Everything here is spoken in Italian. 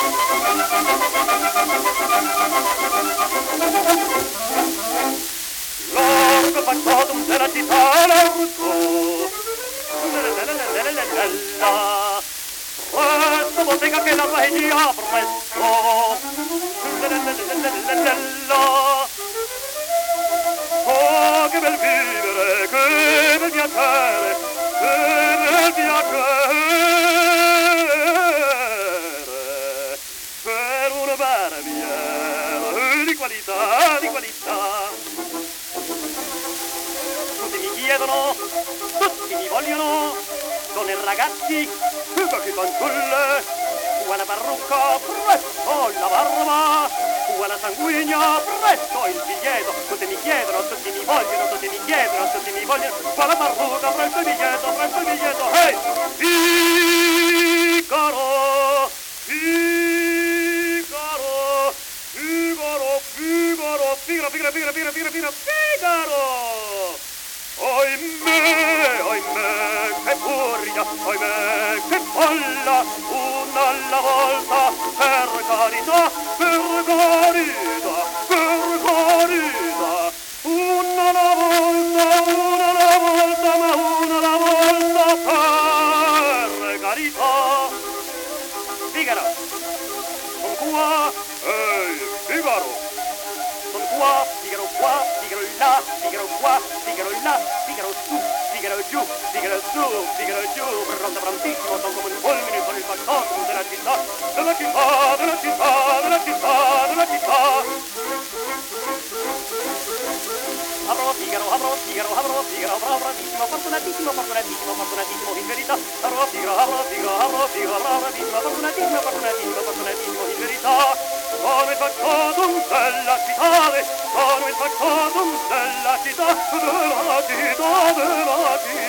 Largo facciatum della città largo. Presto bottega che la regia presto. Oh, che bel vivere, che bel piacere, che bel piacere per una barbiera di qualità, di qualità. Tutti mi chiedono, tutti mi vogliono, donne e ragazzi, che fanciulle, la parrucca, presto la barba, la sanguigna, presto il biglietto, tutti mi chiedono, tutti mi vogliono, tutti mi chiedono, tutti mi vogliono, la parrucca, presto il biglietto, hey! Figaro, Figaro, Figaro, Figaro, Figaro, Figaro, Figaro, Figaro, Figaro, Figaro! Oimè, che furia, oimè, che folla, una alla volta, per carità, per carità, per carità, una alla volta, ma una alla volta, per carità. Figaro, sono qua, ehi, Figaro. Sono qua, Figaro là, Figaro qua, Figaro là, Figaro su, Figaro giù, Figaro su, Figaro giù, pronto prontissimo, sono come un fulmine con il facciato della città, della città, della città, della città, della città. Avrò Figaro, bravissimo, fortunatissimo, in verità. Avrò Figaro, bravissimo, fortunatissimo, in verità. Sono il facciatum della città, sono il facciatum della città, della città, della città.